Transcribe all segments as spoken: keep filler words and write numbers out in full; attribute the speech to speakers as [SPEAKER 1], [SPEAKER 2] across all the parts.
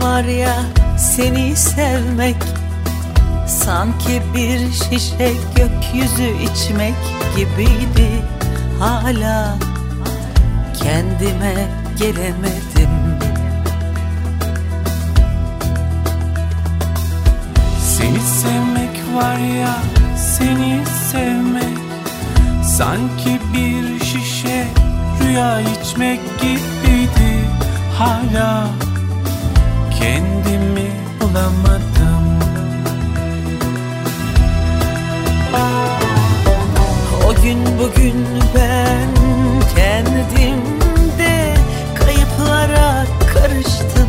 [SPEAKER 1] var ya seni sevmek, sanki bir şişe gökyüzü içmek gibiydi. Hala kendime gelemedim.
[SPEAKER 2] Seni sevmek var ya, seni sevmek, sanki bir şişe rüya içmek gibiydi. Hala kendimi bulamadım.
[SPEAKER 1] O gün bugün ben kendimde kayıplara karıştım.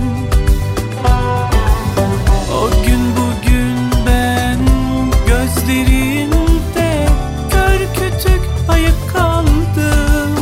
[SPEAKER 2] O gün bugün ben gözlerinde kör kütük ayık kaldım.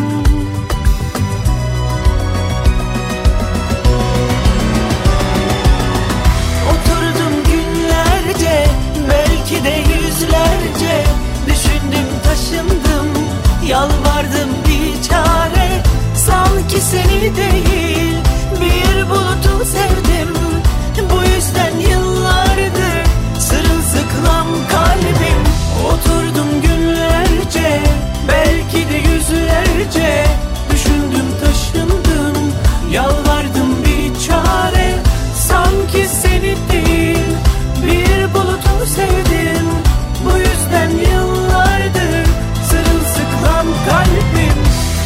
[SPEAKER 1] Oturdum günlerce, belki de yüzlerce, düşündüm taşındım, yalvardım bir çare. Sanki seni değil bir bulutu sevdim. Bu yüzden yıllardır sırılsıklam kalbim.
[SPEAKER 2] Oturdum günlerce, belki de yüzlerce, düşündüm taşındım, yalvardım bir çare. Sanki seni değil bir bulutu sevdim. Bu yüzden yıllardır sırılsıklam kalbim.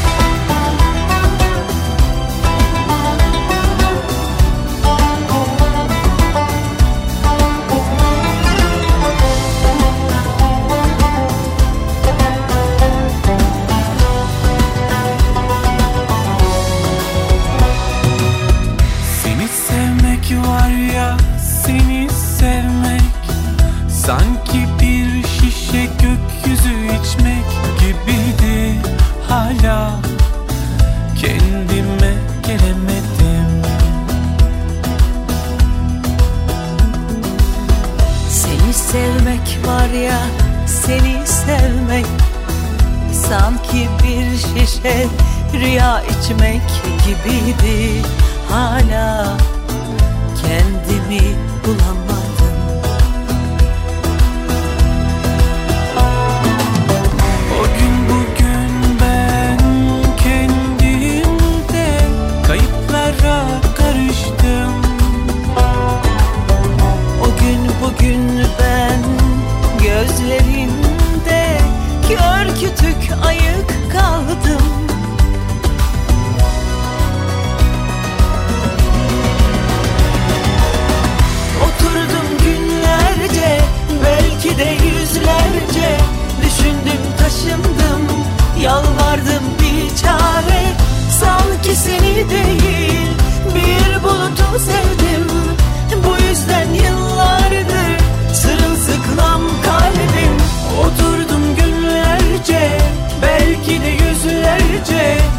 [SPEAKER 2] Var ya seni sevmek, sanki bir şişe gökyüzü içmek gibiydi. Hala kendime gelemedim.
[SPEAKER 1] Seni sevmek var ya, seni sevmek, sanki bir şişe rüya içmek gibiydi. Hala kendimi bulamadım.
[SPEAKER 2] O gün bugün ben kendimde kayıplara karıştım.
[SPEAKER 1] O gün bugün ben gözlerinde kör kütük ayık kaldım. Belki de yüzlerce, düşündüm taşındım, yalvardım bir çare. Sanki seni değil bir bulutu sevdim. Bu yüzden yıllardır sırılsıklam kalbim.
[SPEAKER 2] Oturdum günlerce, belki de yüzlerce,